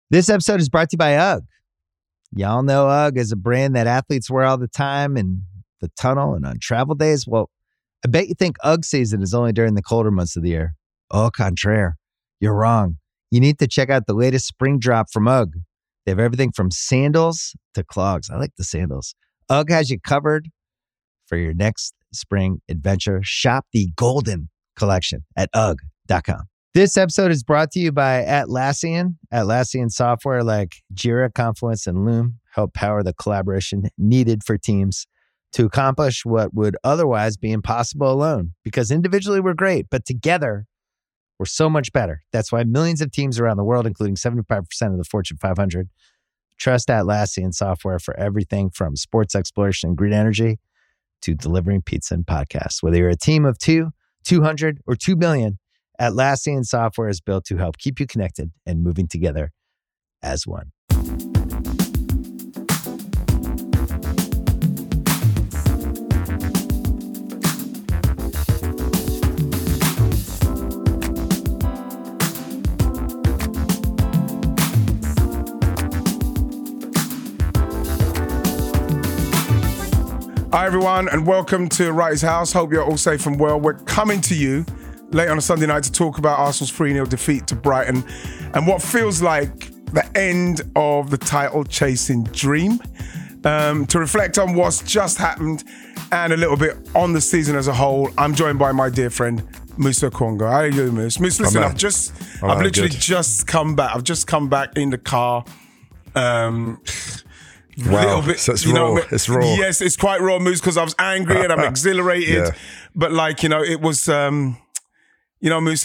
This episode is brought to you by UGG. Y'all know UGG is a brand that athletes wear all the time in the tunnel and on travel days. Well, I bet you think UGG season is only during the colder months of the year. Au contraire, you're wrong. You need to check out the latest spring drop from UGG. They have everything from sandals to clogs. I like the sandals. UGG has you covered for your next spring adventure. Shop the Golden Collection at UGG.com. This episode is brought to you by Atlassian. Atlassian software like Jira, Confluence, and Loom help power the collaboration needed for teams to accomplish what would otherwise be impossible alone. Because individually we're great, but together we're so much better. That's why millions of teams around the world, including 75% of the Fortune 500, trust Atlassian software for everything from sports exploration and green energy to delivering pizza and podcasts. Whether you're a team of 2, 200, or 2 billion, Atlassian software is built to help keep you connected and moving together as one. Hi everyone, and welcome to Wrighty's House. Hope you're all safe and well. We're coming to you late on a Sunday night to talk about Arsenal's 3-0 defeat to Brighton and what feels like the end of the title-chasing dream. To reflect on what's just happened and a little bit on the season as a whole, I'm joined by my dear friend, Musa Okwonga. How are you doing, Moose? Moose, listen, I've literally just come back. I've just come back in the car. Wow, bit, so it's raw. It's raw. Yes, it's quite raw, Moose, because I was angry and I'm exhilarated. Yeah. But it was... Moose,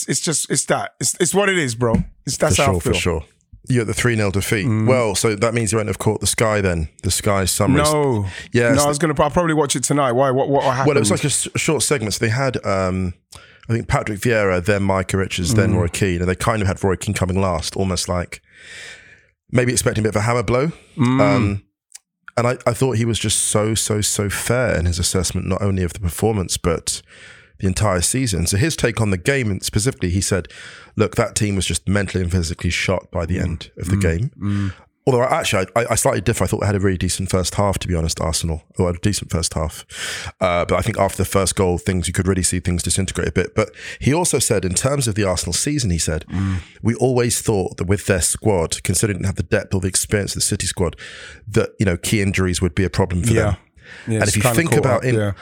it's what it is, bro. That's how I feel. For sure. You're at the 3-0 defeat. Well, so that means you won't have caught the Sky then. The Sky summary. No. Yeah. No, I'll probably watch it tonight. Why? What happened? Well, it was like a short segment. So they had, I think Patrick Vieira, then Micah Richards, then Roy Keane. And they kind of had Roy Keane coming last, almost like maybe expecting a bit of a hammer blow. And I thought he was just so fair in his assessment, not only of the performance, but the entire season. So his take on the game, and specifically, he said, look, that team was just mentally and physically shot by the end of the game. Although I slightly differ. I thought they had a really decent first half, to be honest, Arsenal. Or a decent first half. But I think after the first goal, you could really see things disintegrate a bit. But he also said, in terms of the Arsenal season, he said, we always thought that with their squad, considering they didn't have the depth or the experience of the City squad, that, key injuries would be a problem for them. Yeah, and if you think about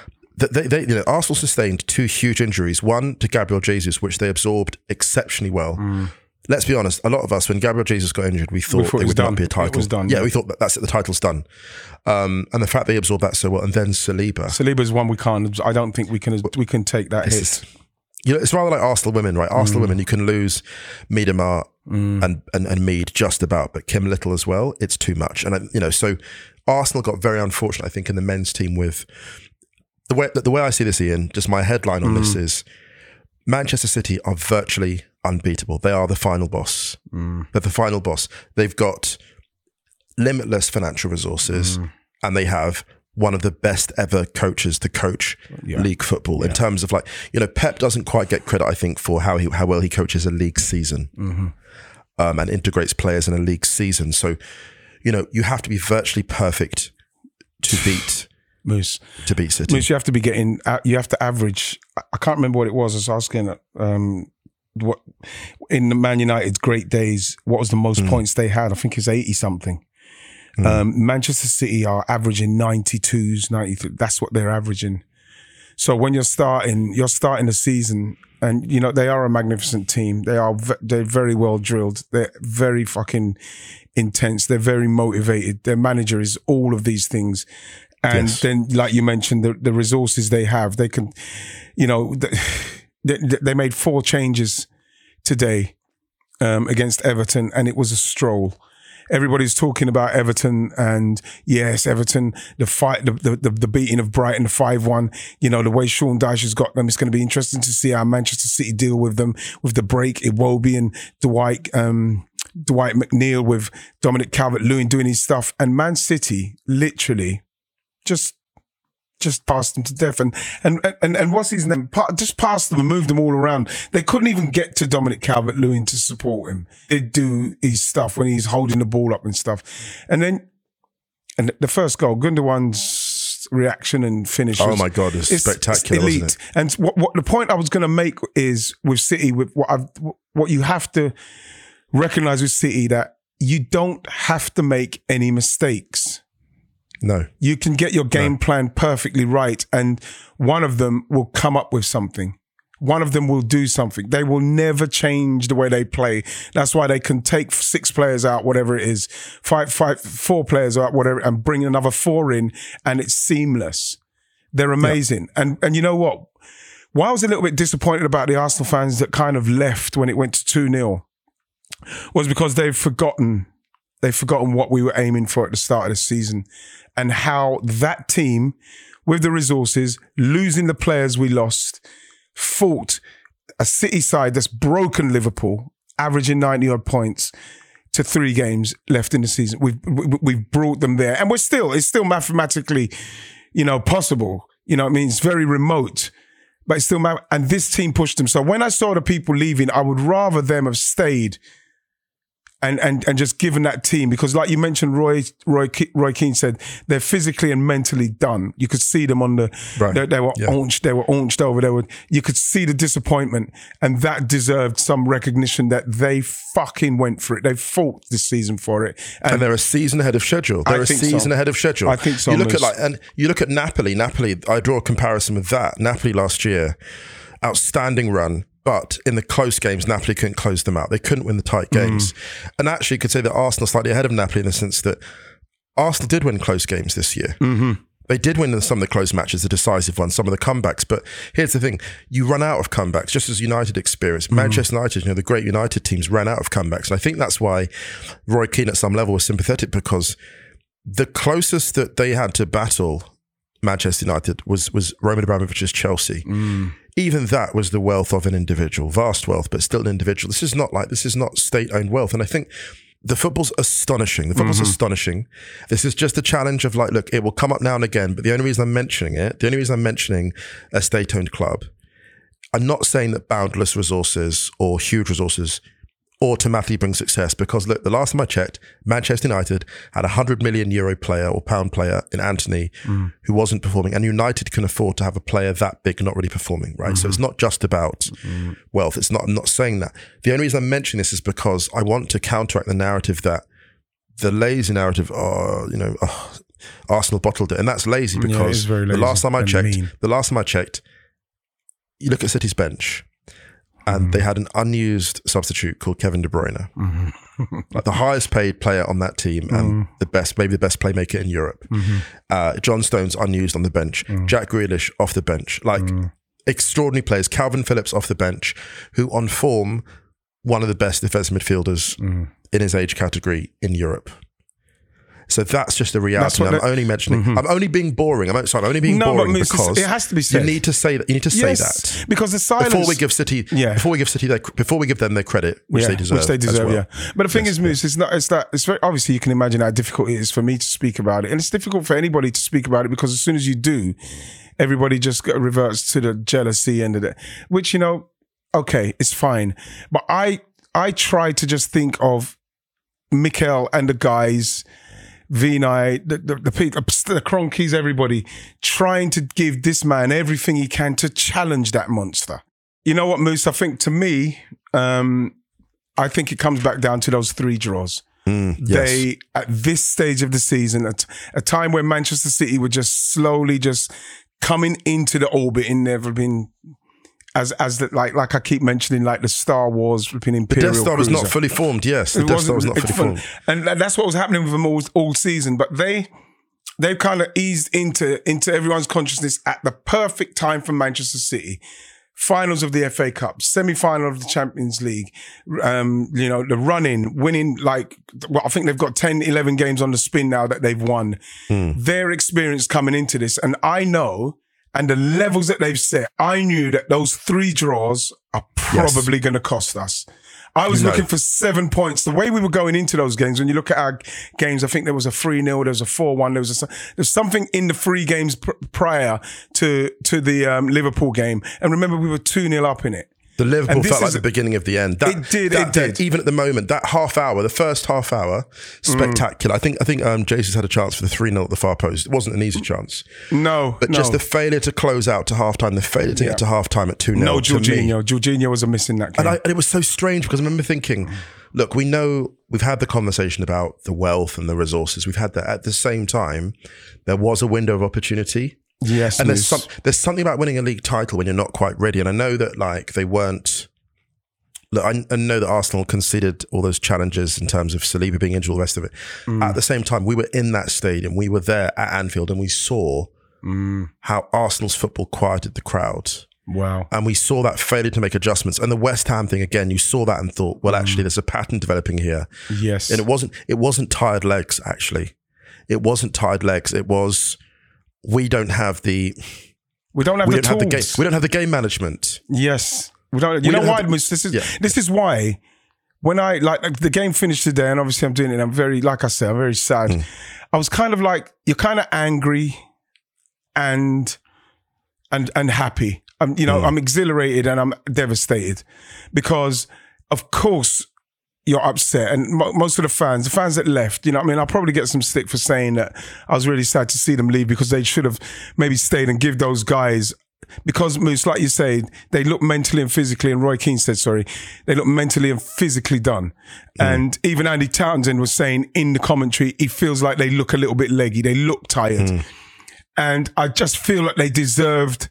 Arsenal sustained 2 huge injuries, one to Gabriel Jesus, which they absorbed exceptionally well. Let's be honest, a lot of us, when Gabriel Jesus got injured, we thought it would not be a title. It was done. Yeah, we thought that's it, the title's done. And the fact they absorbed that so well, and then Saliba. Saliba's one we can't, I don't think we can take that hit. It's rather like Arsenal women, right? Arsenal women, you can lose Miedemar and Mead just about, but Kim Little as well, it's too much. And, so Arsenal got very unfortunate, I think, in the men's team with the way I see this, Ian, just my headline on this is Manchester City are virtually unbeatable. They are the final boss. They're the final boss. They've got limitless financial resources and they have one of the best ever coaches to coach league football in terms of Pep doesn't quite get credit, I think, for how well he coaches a league season and integrates players in a league season. So, you have to be virtually perfect to beat Moose. To beat City. Moose, you have to average, I can't remember what it was. I was asking what in the Man United's great days, what was the most points they had? I think it's 80 something. Manchester City are averaging 92s, 93. That's what they're averaging. So when you're starting the season, and they are a magnificent team. They're very well drilled. They're very fucking intense. They're very motivated. Their manager is all of these things. And then, like you mentioned, the resources they have, they can, they made 4 changes today against Everton, and it was a stroll. Everybody's talking about Everton, and yes, Everton, the fight, the beating of Brighton, the 5-1. The way Sean Dyche has got them, it's going to be interesting to see how Manchester City deal with them, with the break, Iwobi and Dwight McNeil, with Dominic Calvert-Lewin doing his stuff, and Man City literally just just passed them to death. And what's his name? Just passed them and moved them all around. They couldn't even get to Dominic Calvert-Lewin to support him. They'd do his stuff when he's holding the ball up and stuff. And the first goal, Gundogan's reaction and finish. Oh my God, it's spectacular, elite. wasn't it? And what the point I was going to make is with City, with what you have to recognize with City, that you don't have to make any mistakes. No. You can get your game plan perfectly right, and one of them will come up with something. One of them will do something. They will never change the way they play. That's why they can take 6 players out, whatever it is, 4 players out, whatever, and bring another 4 in, and it's seamless. They're amazing. Yep. And you know what? Why I was a little bit disappointed about the Arsenal fans that kind of left when it went to 2-0 was because they've forgotten what we were aiming for at the start of the season, and how that team, with the resources, losing the players we lost, fought a City side that's broken Liverpool, averaging 90-odd points, to 3 games left in the season. We've brought them there, and it's still mathematically, possible. You know what I mean? It's very remote, but it's still and this team pushed them. So when I saw the people leaving, I would rather them have stayed and just given that team, because like you mentioned, Roy Keane said they're physically and mentally done. You could see them on the they were aunched over. You could see the disappointment, and that deserved some recognition that they fucking went for it. They fought this season for it, and they're a season ahead of schedule. Ahead of schedule. I think so. You look at Napoli. Napoli. I draw a comparison with that. Napoli last year, outstanding run. But in the close games, Napoli couldn't close them out. They couldn't win the tight games. And actually, you could say that Arsenal slightly ahead of Napoli in the sense that Arsenal did win close games this year. They did win some of the close matches, the decisive ones, some of the comebacks. But here's the thing. You run out of comebacks, just as United experienced. Manchester United, the great United teams ran out of comebacks. And I think that's why Roy Keane at some level was sympathetic, because the closest that they had to battle Manchester United was Roman Abramovich's Chelsea. Even that was the wealth of an individual, vast wealth, but still an individual. This is not state-owned wealth. And I think the football's astonishing. Astonishing. This is just a challenge of look, it will come up now and again, but the only reason I'm mentioning a state-owned club, I'm not saying that boundless resources or huge resources automatically bring success, because look, the last time I checked, Manchester United had a €100 million player or pound player in Anthony who wasn't performing, and United can afford to have a player that big not really performing, right? So it's not just about wealth. I'm not saying that. The only reason I'm mentioning this is because I want to counteract the narrative that the lazy narrative, Arsenal bottled it, and that's lazy, because the last time I checked, you look at City's bench, and they had an unused substitute called Kevin De Bruyne, like the highest paid player on that team, and maybe the best playmaker in Europe. John Stones unused on the bench, Jack Grealish off the bench, extraordinary players. Calvin Phillips off the bench, who on form, one of the best defensive midfielders in his age category in Europe. So that's just a reality. I'm only mentioning. I'm only being boring. I'm only being boring because it has to be said. You need to say that. You need to say that, because the silence before we give City, before we give them their credit, which they deserve. Well. But the thing is, Moose, it's very obviously, you can imagine how difficult it is for me to speak about it, and it's difficult for anybody to speak about it, because as soon as you do, everybody just reverts to the jealousy end of it. Which, okay, it's fine, but I try to just think of Mikel and the guys, Vinay, the Cronkies, everybody trying to give this man everything he can to challenge that monster. You know what, Moose? I think to me, I think it comes back down to those 3 draws. They, at this stage of the season, at a time where Manchester City were just slowly just coming into the orbit and never been, like I keep mentioning, like the Star Wars flipping Imperial The Death Star was cruiser. not fully formed, yes. The Death Star was not fully formed. And that's what was happening with them all season. But they've kind of eased into everyone's consciousness at the perfect time for Manchester City. Finals of the FA Cup, semi-final of the Champions League, the run-in, winning, I think they've got 10, 11 games on the spin now that they've won. Their experience coming into this, and I know, and the levels that they've set, I knew that those 3 draws are probably going to cost us. I was looking for 7 points. The way we were going into those games, when you look at our games, I think there was a 3-0, there was a 4-1, there's something in the 3 games prior to the Liverpool game. And remember, we were 2-0 up in it. The Liverpool felt like the beginning of the end. It did. Even at the moment, that half hour, the first half hour, spectacular. I think Jesus had a chance for the 3-0 at the far post. It wasn't an easy chance. But just the failure to close out to halftime, the failure to get to halftime at 2-0. No, Jorginho was a miss in that game. And it was so strange because I remember thinking, look, we know we've had the conversation about the wealth and the resources. We've had that. At the same time, there was a window of opportunity. Yes, and there's something about winning a league title when you're not quite ready. And I know that they weren't. Look, I know that Arsenal conceded all those challenges in terms of Saliba being injured, all the rest of it. At the same time, we were in that stadium. We were there at Anfield, and we saw how Arsenal's football quieted the crowd. Wow! And we saw that failure to make adjustments. And the West Ham thing again, you saw that and thought, well, actually, there's a pattern developing here. Yes, and it wasn't tired legs. Actually, it wasn't tired legs. It was. We don't have the tools. We don't have the game management. Yes. We don't. You know why? This is why when I the game finished today, and obviously I'm doing it. I'm very, like I said, I'm very sad. I was kind of like, you're kind of angry and happy. I'm exhilarated and I'm devastated because, of course, you're upset. And most of the fans that left, I'll probably get some stick for saying that I was really sad to see them leave because they should have maybe stayed and give those guys, because Moose, like you say, they look mentally and physically, and Roy Keane said, they look mentally and physically done. And even Andy Townsend was saying in the commentary, he feels like they look a little bit leggy. They look tired. And I just feel like they deserved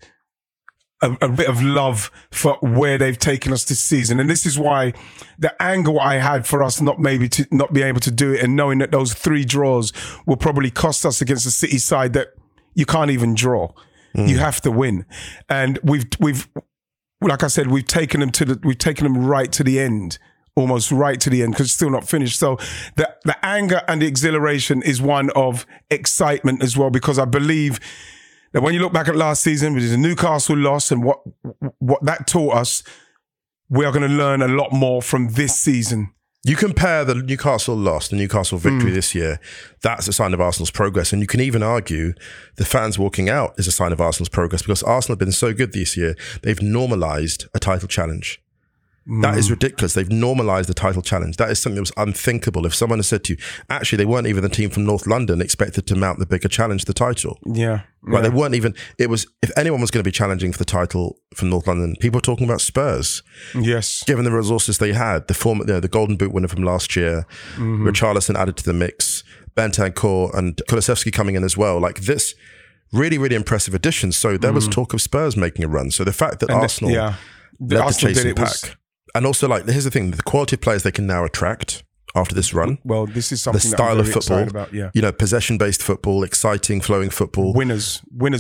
a bit of love for where they've taken us this season. And this is why the angle I had for us not be able to do it, and knowing that those 3 draws will probably cost us against the City side that you can't even draw. You have to win. And we've like I said, we've taken them right to the end, almost right to the end, because it's still not finished. So the anger and the exhilaration is one of excitement as well, because I believe that when you look back at last season, which is a Newcastle loss, and what that taught us, we are going to learn a lot more from this season. You compare the Newcastle loss, the Newcastle victory this year, that's a sign of Arsenal's progress. And you can even argue the fans walking out is a sign of Arsenal's progress, because Arsenal have been so good this year, they've normalised a title challenge. That is ridiculous. They've normalised the title challenge. That is something that was unthinkable. If someone had said to you, actually, they weren't even the team from North London expected to mount the bigger challenge, the title. Yeah. Right. They weren't even, it was, if anyone was going to be challenging for the title from North London, people were talking about Spurs. Yes. Given the resources they had, the Golden Boot winner from last year, Richarlison added to the mix, Bentancur and Kulusevski coming in as well. Like this, really, really impressive additions. So there was talk of Spurs making a run. So the fact that Arsenal led the chasing pack. And also, here's the thing: the quality of players they can now attract after this run. Well, this is something the style of football, about, possession-based football, exciting, flowing football, winners,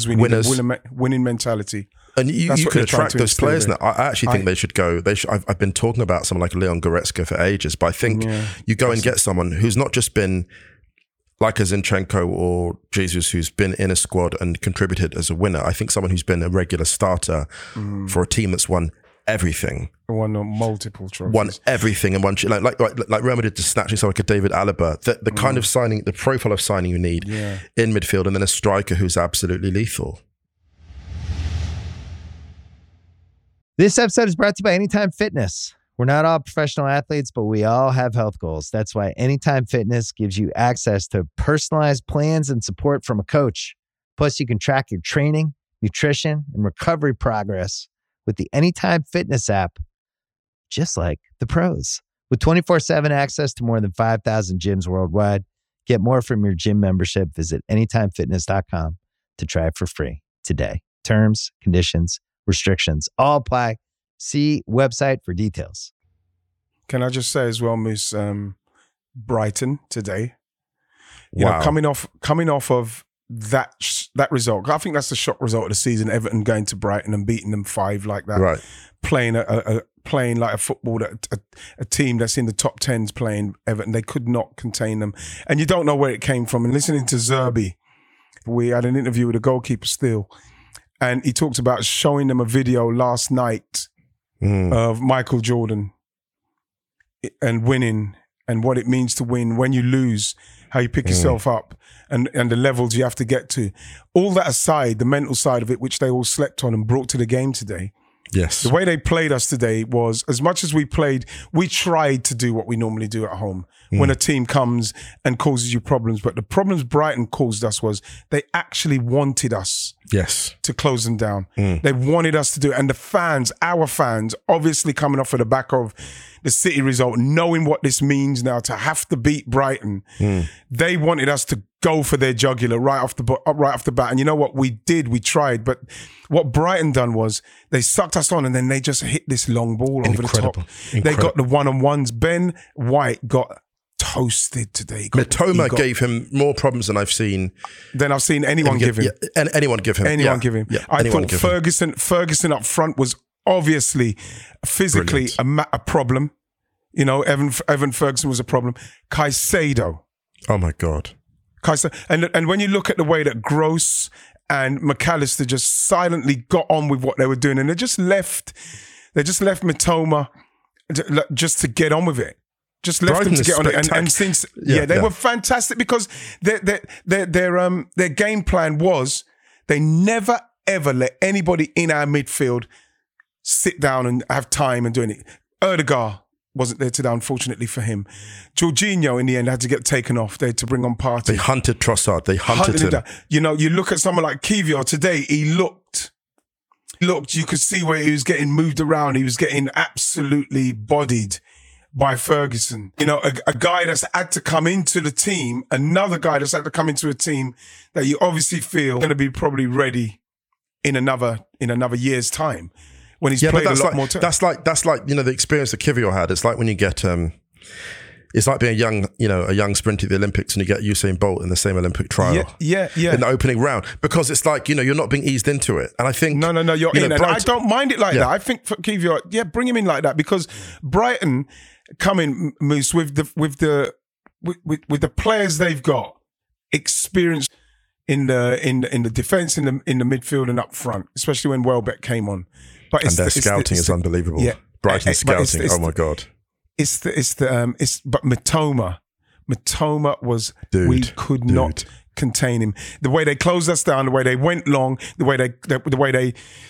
winning mentality. And you can attract those players now. I actually think they should go. I've been talking about someone like Leon Goretzka for ages, but I think you go and get someone who's not just been like a Zinchenko or Jesus, who's been in a squad and contributed as a winner. I think someone who's been a regular starter for a team that's won everything. Won multiple trophies. Won everything in one. Like Real Madrid just snatching someone like a David Alaba. The kind of signing, the profile of signing you need in midfield, and then a striker who's absolutely lethal. This episode is brought to you by Anytime Fitness. We're not all professional athletes, but we all have health goals. That's why Anytime Fitness gives you access to personalized plans and support from a coach. Plus, you can track your training, nutrition, and recovery progress with the Anytime Fitness app, just like the pros. With 24/7 access to more than 5,000 gyms worldwide, get more from your gym membership. Visit anytimefitness.com to try it for free today. Terms, conditions, restrictions all apply. See website for details. Can I just say as well, Moose, Brighton today, you know, coming off of that result. I think that's the shock result of the season. Everton going to Brighton and beating them 5 like that. Right. Playing like a football that a team that's in the top 10s playing Everton. They could not contain them. And you don't know where it came from. And listening to Zerbi, we had an interview with a goalkeeper still, and he talked about showing them a video last night of Michael Jordan and winning and what it means to win, when you lose, how you pick yourself up and the levels you have to get to. All that aside, the mental side of it, which they all slept on and brought to the game today. Yes. The way they played us today was, as much as we played, we tried to do what we normally do at home when a team comes and causes you problems. But the problems Brighton caused us was they actually wanted us to close them down. They wanted us to do it. And the fans, our fans, obviously coming off of the back of the City result, knowing what this means now to have to beat Brighton, they wanted us to go for their jugular right off the bat. And you know what? We did. We tried. But what Brighton done was they sucked us on and then they just hit this long ball over the top. They got the one-on-ones. Ben White got toasted today. Mitoma gave him more problems than I've seen. Anyone give him. Anyone give him. Anyone give him. Yeah, I thought Ferguson up front was obviously physically a problem. You know, Evan Ferguson was a problem. Caicedo. Oh my God. And when you look at the way that Gross and McAllister just silently got on with what they were doing, and they just left Mitoma just to get on with it. Just left them to get on it. And since they were fantastic because their game plan was they never ever let anybody in our midfield sit down and have time and doing it. Ødegaard wasn't there today, unfortunately for him. Jorginho, in the end, had to get taken off there to bring on Partey. They hunted Trossard. They hunted him. You know, you look at someone like Kiwior today, he looked, you could see where he was getting moved around. He was getting absolutely bodied by Ferguson. You know, a guy that's had to come into the team, another guy that's had to come into a team that you obviously feel going to be probably ready in another year's time. When he's played a lot more time. That's like, you know, the experience that Kiwior had. It's like when you get, it's like being a young sprinter at the Olympics and you get Usain Bolt in the same Olympic trial. Yeah. In the opening round. Because it's like, you know, you're not being eased into it. And I think... No, you're in. And I don't mind it like that. I think for Kiwior, bring him in like that because Brighton come in, Moose, with the players they've got, experience in the defence, in the midfield and up front, especially when Welbeck came on. But their scouting is unbelievable. Yeah, Brighton's scouting. Oh my God! But Mitoma was we could not contain him. The way they closed us down, the way they went long, the way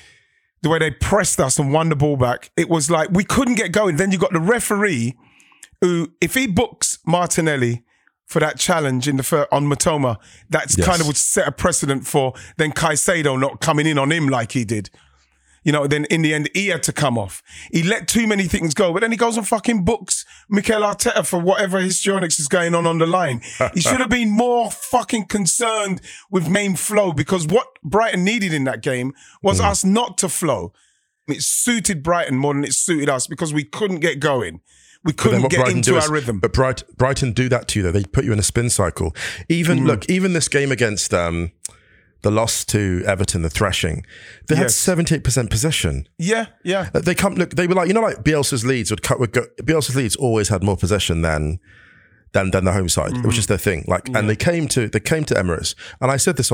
they pressed us and won the ball back. It was like we couldn't get going. Then you got the referee, who, if he books Martinelli for that challenge on Mitoma, that's kind of would set a precedent for then Caicedo not coming in on him like he did. You know, then in the end, he had to come off. He let too many things go, but then he goes and fucking books Mikel Arteta for whatever histrionics is going on the line. He should have been more fucking concerned with main flow because what Brighton needed in that game was us not to flow. It suited Brighton more than it suited us because we couldn't get going. We couldn't get into our rhythm. But Brighton do that to you, though. They put you in a spin cycle. Even this game against... the loss to Everton, the thrashing, they had 78% possession. Yeah. They were like, you know, like Bielsa's Leeds Bielsa's Leeds always had more possession than the home side. It was just their thing. And they came to Emirates, and I said this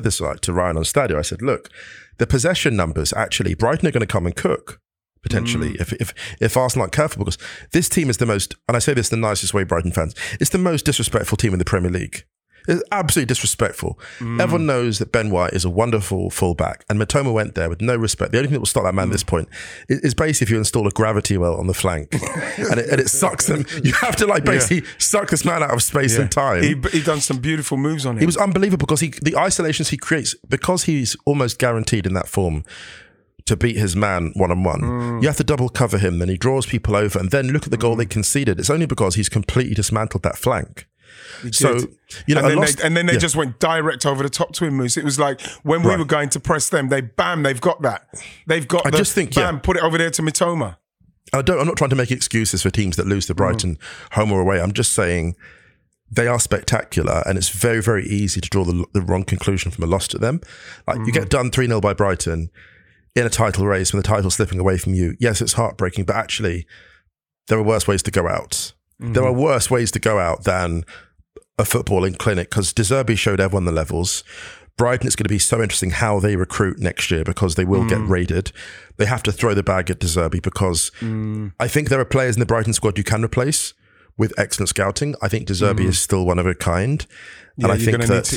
to Ryan on Stadio. I said, look, the possession numbers actually, Brighton are going to come and cook potentially if Arsenal aren't careful, because this team is the most, and I say this in the nicest way, Brighton fans, it's the most disrespectful team in the Premier League. It's absolutely disrespectful. Everyone knows that Ben White is a wonderful fullback, and Mitoma went there with no respect. The only thing that will stop that man at this point is basically if you install a gravity well on the flank, and it sucks them. You have to basically suck this man out of space and time. He done some beautiful moves on him. He was unbelievable because the isolations he creates, because he's almost guaranteed in that form to beat his man one-on-one. You have to double cover him, then he draws people over, and then look at the goal they conceded. It's only because he's completely dismantled that flank. So, you know, they just went direct over the top to him, Moose. It was like when we were going to press them, they've got that. They've got put it over there to Mitoma. I'm not trying to make excuses for teams that lose to Brighton home or away. I'm just saying they are spectacular, and it's very, very easy to draw the wrong conclusion from a loss to them. Like you get done 3-0 by Brighton in a title race when the title's slipping away from you. Yes, it's heartbreaking, but actually there are worse ways to go out. There are worse ways to go out than a footballing clinic, because De Zerbi showed everyone the levels. Brighton, it's going to be so interesting how they recruit next year because they will get raided. They have to throw the bag at De Zerbi because I think there are players in the Brighton squad you can replace with excellent scouting. I think De Zerbi is still one of a kind, and I think that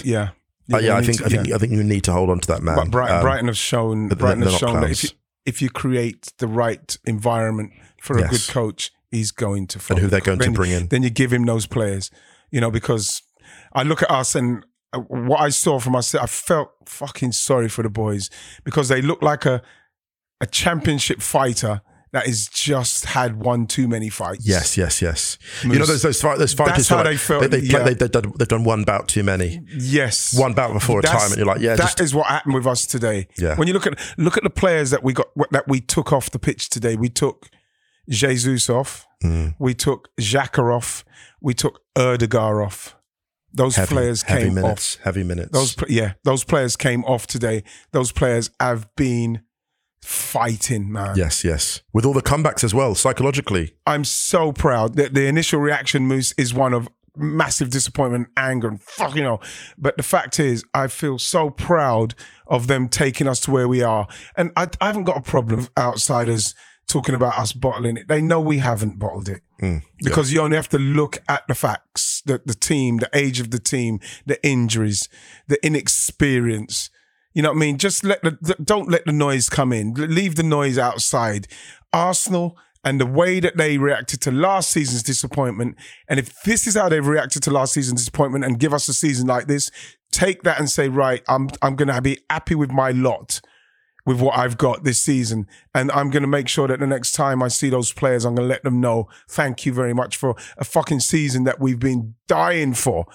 I think you need to hold on to that man. But Brighton have shown that if you create the right environment for a good coach, he's going to follow. And who they're going to bring in. Then you give him those players, because I look at us and what I saw from us, I felt fucking sorry for the boys because they look like a championship fighter that has just had one too many fights. Yes. Moose, those fighters. That's how they felt. They've done one bout too many. Yes, one bout before a time, and you're like, that is what happened with us today. Yeah. When you look at the players that we took off the pitch today, we took Jesus off, we took Xhaka off, we took Erdegaard off. Those players came off. Heavy minutes. Those players came off today. Those players have been fighting, man. Yes. With all the comebacks as well, psychologically. I'm so proud. The initial reaction, Moose, is one of massive disappointment, anger, and But the fact is, I feel so proud of them taking us to where we are. And I haven't got a problem with outsiders talking about us bottling it. They know we haven't bottled it. Because you only have to look at the facts, the team, the age of the team, the injuries, the inexperience. You know what I mean? Just don't let the noise come in. Leave the noise outside. Arsenal and the way that they reacted to last season's disappointment, and if this is how they've reacted to last season's disappointment and give us a season like this, take that and say, right, I'm going to be happy with my lot, with what I've got this season. And I'm going to make sure that the next time I see those players, I'm going to let them know, thank you very much for a fucking season that we've been dying for.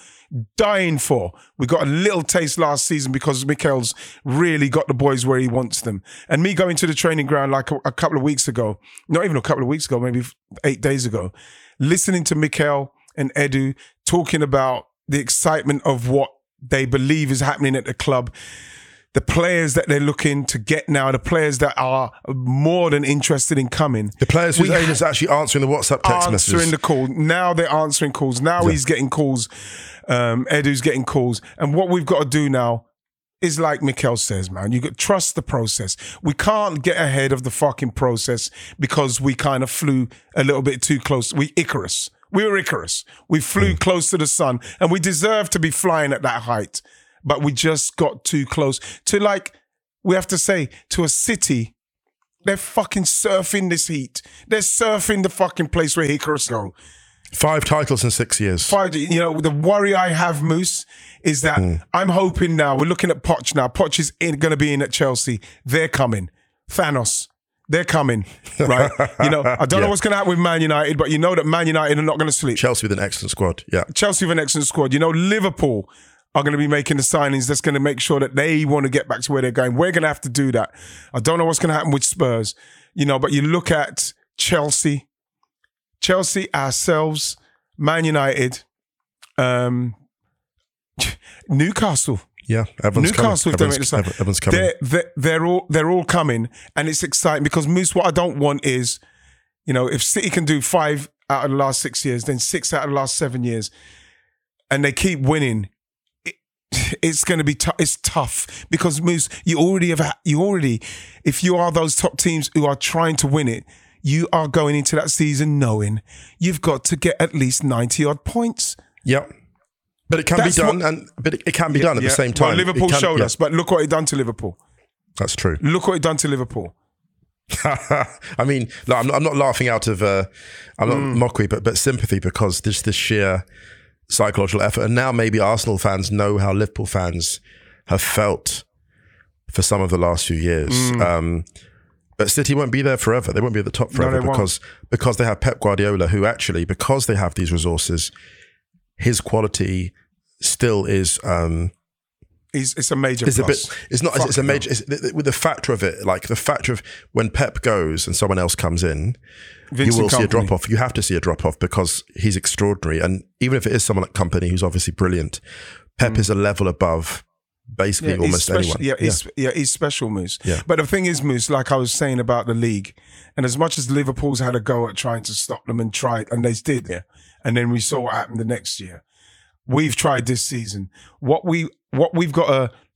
We got a little taste last season because Mikel's really got the boys where he wants them. And me going to the training ground like a couple of weeks ago, not even a couple of weeks ago, maybe 8 days ago, listening to Mikel and Edu talking about the excitement of what they believe is happening at the club, the players that they're looking to get now, the players that are more than interested in coming. The players whose agents actually answering the WhatsApp text messages. Answering the call. Now they're answering calls. Now he's getting calls. Edu's getting calls. And what we've got to do now is like Mikel says, man, you got to trust the process. We can't get ahead of the fucking process because we kind of flew a little bit too close. We were Icarus. We flew close to the sun and we deserve to be flying at that height. But we just got too close to, we have to say, to a city. They're fucking surfing this heat. They're surfing the fucking place where Icarus go. 5 titles in 6 years. The worry I have, Moose, is that I'm hoping now, we're looking at Poch now. Poch is going to be in at Chelsea. They're coming. Thanos. They're coming, right? I don't know what's going to happen with Man United, but you know that Man United are not going to sleep. Chelsea with an excellent squad, yeah. Chelsea with an excellent squad. Liverpool are going to be making the signings that's going to make sure that they want to get back to where they're going. We're going to have to do that. I don't know what's going to happen with Spurs, but you look at Chelsea, ourselves, Man United, Newcastle. Yeah, everyone's Newcastle, coming. Everyone's coming. They're all coming, and it's exciting because Moose, what I don't want is, if City can do 5 out of the last 6 years, then 6 out of the last 7 years, and they keep winning. It's going to be tough. It's tough because Moose, if you are those top teams who are trying to win it, you are going into that season knowing you've got to get at least 90 odd points. Yep. But it can be done, but it can be done at the same time. Well, Liverpool showed us, but look what it done to Liverpool. That's true. Look what it done to Liverpool. I mean, I'm not laughing out of, I'm not mockery, but sympathy because there's this sheer psychological effort. And now maybe Arsenal fans know how Liverpool fans have felt for some of the last few years. But City won't be there forever. They won't be at the top forever because they have Pep Guardiola, who actually, because they have these resources, his quality still is. It's a major plus. It's a major. With the factor of it, like the factor of when Pep goes and someone else comes in, you will see a drop off. You have to see a drop off because he's extraordinary. And even if it is someone like Kompany who's obviously brilliant, Pep is a level above basically almost anyone. He's special, Moose. Yeah. But the thing is, Moose, like I was saying about the league, and as much as Liverpool's had a go at trying to stop them and they did, and then we saw what happened the next year. We've tried this season. What we've got to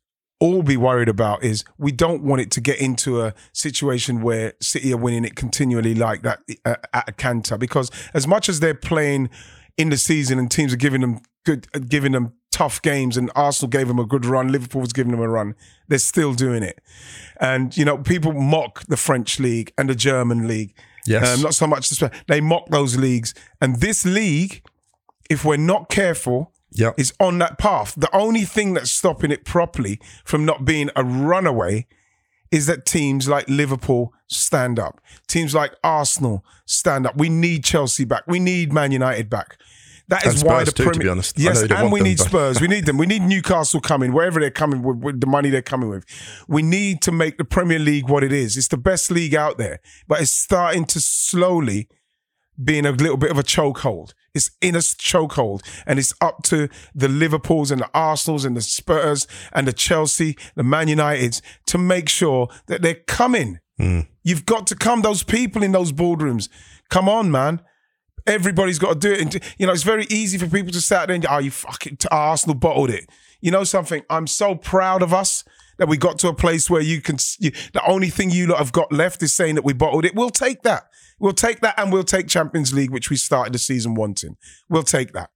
all be worried about is we don't want it to get into a situation where City are winning it continually like that at a canter, because as much as they're playing in the season and teams are giving them tough games, and Arsenal gave them a good run, Liverpool was giving them a run, they're still doing it. And, you know, people mock the French league and the German league. Yes. Not so much, they mock those leagues. And this league, if we're not careful, is on that path. The only thing that's stopping it properly from not being a runaway is that teams like Liverpool stand up. Teams like Arsenal stand up. We need Chelsea back. We need Man United back. That is why the Premier... to be honest. Yes, and we need Spurs. We need them. We need Newcastle coming, wherever they're coming with the money they're coming with. We need to make the Premier League what it is. It's the best league out there, but it's starting to slowly be in a little bit of a chokehold. It's in a chokehold, and it's up to the Liverpools and the Arsenals and the Spurs and the Chelsea, the Man Uniteds to make sure that they're coming. You've got to come. Those people in those boardrooms, come on, man. Everybody's got to do it. And, you know, it's very easy for people to sit out there and, you fucking Arsenal bottled it. You know something? I'm so proud of us that we got to a place where the only thing you lot have got left is saying that we bottled it. We'll take that. We'll take that, and we'll take Champions League, which we started the season wanting. We'll take that.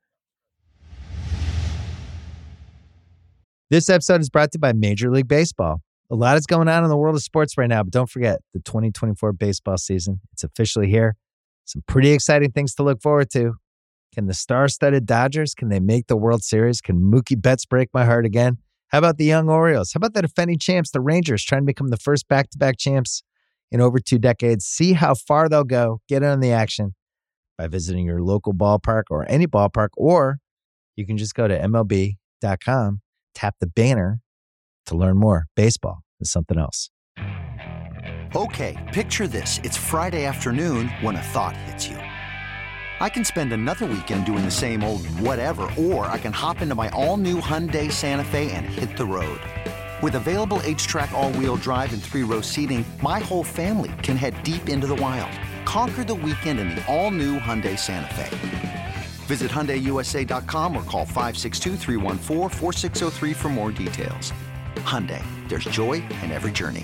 This episode is brought to you by Major League Baseball. A lot is going on in the world of sports right now, but don't forget the 2024 baseball season. It's officially here. Some pretty exciting things to look forward to. Can the star-studded Dodgers, can they make the World Series? Can Mookie Betts break my heart again? How about the young Orioles? How about the defending champs, the Rangers, trying to become the first back-to-back champs in over 2 decades? See how far they'll go. Get in on the action by visiting your local ballpark or any ballpark, or you can just go to MLB.com, tap the banner to learn more. Baseball is something else. Okay, picture this. It's Friday afternoon when a thought hits you. I can spend another weekend doing the same old whatever, or I can hop into my all-new Hyundai Santa Fe and hit the road. With available H-Track all-wheel drive and 3-row seating, my whole family can head deep into the wild. Conquer the weekend in the all-new Hyundai Santa Fe. Visit HyundaiUSA.com or call 562-314-4603 for more details. Hyundai, there's joy in every journey.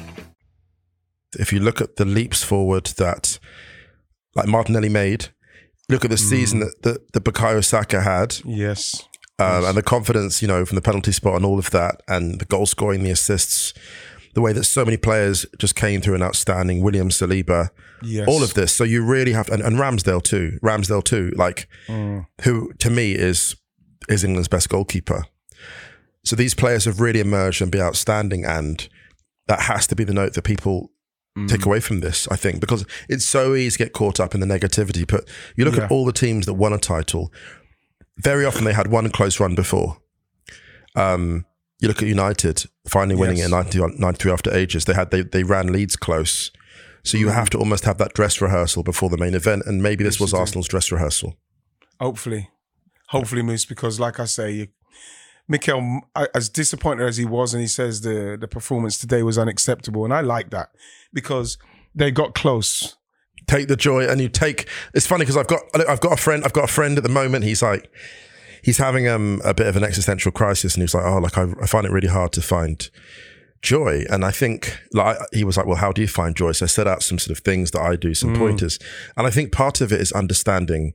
If you look at the leaps forward that like Martinelli made, look at the season that Bukayo Saka had. Yes. And the confidence, you know, from the penalty spot and all of that, and the goal scoring, the assists, the way that so many players just came through an outstanding, William Saliba, all of this. So you really have, and Ramsdale too, like who to me is England's best goalkeeper. So these players have really emerged and be outstanding, and that has to be the note that people take away from this, I think, because it's so easy to get caught up in the negativity. But you look at all the teams that won a title, very often they had one close run before. You look at United finally winning it in 93 after ages. They ran Leeds close. So you have to almost have that dress rehearsal before the main event, and maybe this was Arsenal's dress rehearsal. Hopefully, Moose, because like I say, Mikel, as disappointed as he was, and he says the performance today was unacceptable, and I like that because they got close. Take the joy, and you take. It's funny because I've got a friend at the moment. He's having a bit of an existential crisis, and he's like, I find it really hard to find joy. And I think he was like, well, how do you find joy? So I set out some sort of things that I do, some pointers, and I think part of it is understanding.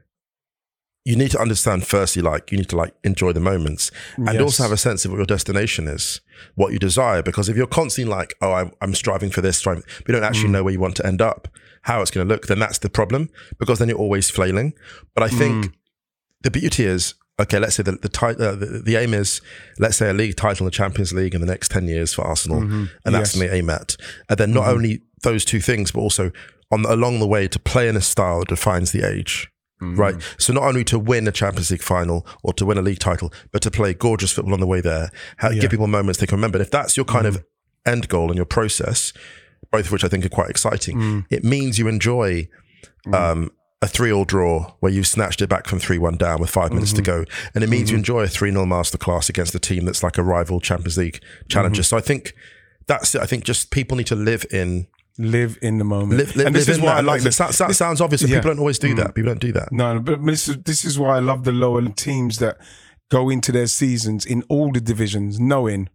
You need to understand firstly, you need to enjoy the moments, and also have a sense of what your destination is, what you desire. Because if you're constantly like, oh, I'm striving for this, but you don't actually know where you want to end up, how it's going to look, then that's the problem, because then you're always flailing. But I think the beauty is, okay, let's say the aim is, let's say a league title in the Champions League in the next 10 years for Arsenal, and that's the aim at. And then not only those two things, but also along the way to play in a style that defines the age. Right. So not only to win a Champions League final or to win a league title, but to play gorgeous football on the way there, give people moments they can remember. And if that's your kind of end goal and your process, both of which I think are quite exciting, it means you enjoy a 3-3 draw where you snatched it back from 3-1 down with 5 minutes to go. And it means you enjoy a 3-0 masterclass against a team that's like a rival Champions League challenger. So I think that's it. I think just people need to live in the moment. And this is why I like this. That sounds obvious. People don't always do that. People don't do that. No, but this is why I love the lower teams that go into their seasons in all the divisions knowing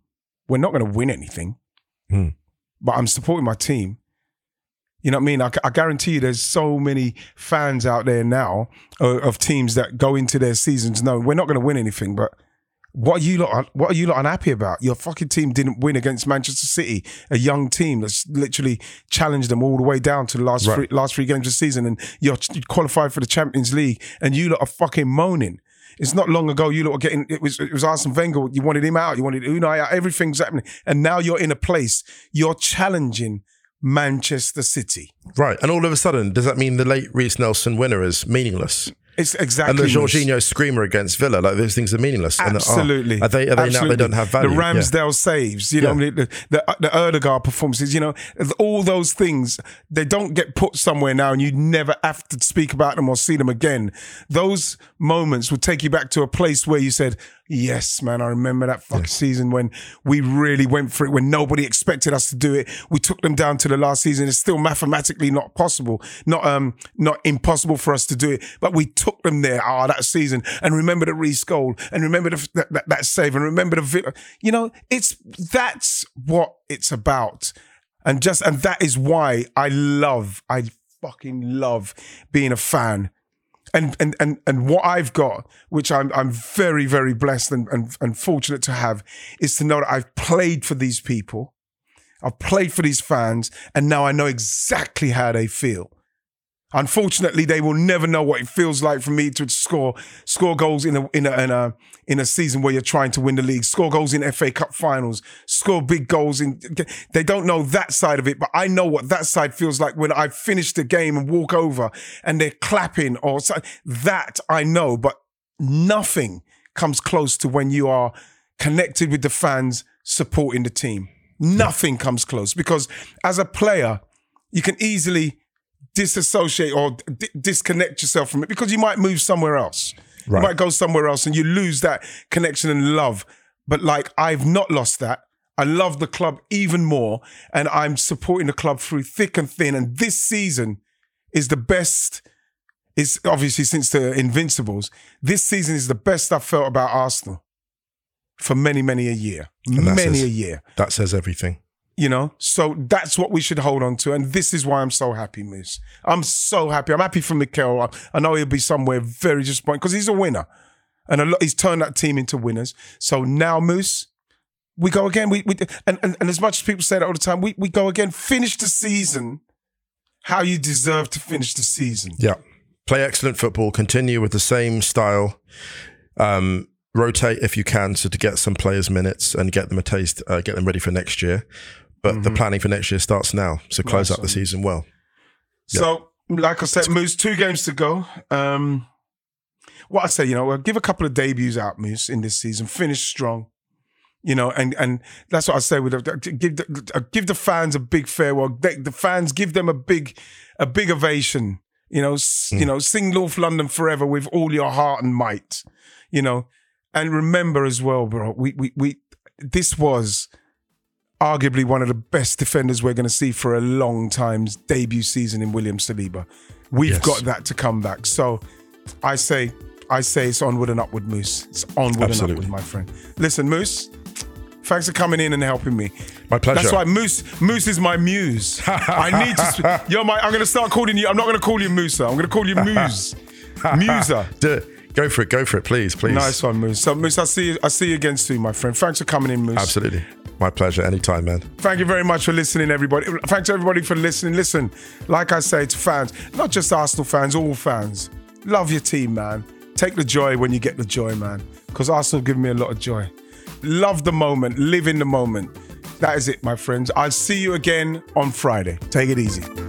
we're not going to win anything, but I'm supporting my team. You know what I mean? I guarantee you there's so many fans out there now of teams that go into their seasons knowing we're not going to win anything, but what are you lot unhappy about? Your fucking team didn't win against Manchester City, a young team that's literally challenged them all the way down to the last three games of the season, and you're qualified for the Champions League, and you lot are fucking moaning. It's not long ago you lot were getting, it was Arsene Wenger, you wanted him out, you wanted Unai out, everything's happening. And now you're in a place, you're challenging Manchester City. Right. And all of a sudden, does that mean the late Reece Nelson winner is meaningless? It's exactly. And the Jorginho screamer against Villa, like those things are meaningless. Absolutely. And, are they now, they don't have value? The Ramsdale saves, you know, the Erdegaard performances, you know, all those things, they don't get put somewhere now and you never have to speak about them or see them again. Those moments will take you back to a place where you said, yes, man, I remember that fucking season when we really went for it, when nobody expected us to do it. We took them down to the last season. It's still mathematically not possible, not impossible for us to do it, but we took them there, that season. And remember the Reece goal, and remember that save, and remember the Villa. You know, that's what it's about. And that is why I fucking love being a fan. And what I've got, which I'm very, very blessed and fortunate to have, is to know that I've played for these people, I've played for these fans, and now I know exactly how they feel. Unfortunately, they will never know what it feels like for me to score goals in a season where you're trying to win the league, score goals in FA Cup finals, score big goals they don't know that side of it, but I know what that side feels like when I finish the game and walk over and they're clapping or something. That I know, but nothing comes close to when you are connected with the fans supporting the team. Nothing comes close, because as a player, you can easily disassociate or disconnect yourself from it because you might move somewhere else. Right. You might go somewhere else and you lose that connection and love. But like, I've not lost that. I love the club even more, and I'm supporting the club through thick and thin. And this season is the best. It's obviously since the Invincibles. This season is the best I've felt about Arsenal for many, many a year. Many a year. That says everything. You know, so that's what we should hold on to. And this is why I'm so happy, Moose. I'm so happy. I'm happy for Mikel. I know he'll be somewhere very disappointed because he's a winner. And he's turned that team into winners. So now, Moose, we go again. And as much as people say that all the time, we go again. Finish the season how you deserve to finish the season. Yeah. Play excellent football. Continue with the same style. Rotate if you can, so to get some players minutes and get them a taste, get them ready for next year. But the planning for next year starts now. So close out the season well. So, like I said, Moose, 2 games to go. What I say, you know, we'll give a couple of debuts out, Moose, in this season. Finish strong. You know, and that's what I say. Give the fans a big farewell. The fans, give them a big ovation. You know, sing North London forever with all your heart and might. You know, and remember as well, bro. This was arguably one of the best defenders we're going to see for a long time's debut season in William Saliba. We've got that to come back. So I say it's onward and upward, Moose. It's onward and upward, my friend. Listen, Moose, thanks for coming in and helping me. My pleasure. That's why Moose is my muse. I need to. I'm going to start calling you. I'm not going to call you Musa. I'm going to call you Muse. Musa. Go for it, please. Nice one, Moose. So, Moose, I'll see you again soon, my friend. Thanks for coming in, Moose. Absolutely. My pleasure. Anytime, man. Thank you very much for listening, everybody. Thanks, everybody, for listening. Listen, like I say, to fans, not just Arsenal fans, all fans. Love your team, man. Take the joy when you get the joy, man. Because Arsenal give me a lot of joy. Love the moment. Live in the moment. That is it, my friends. I'll see you again on Friday. Take it easy.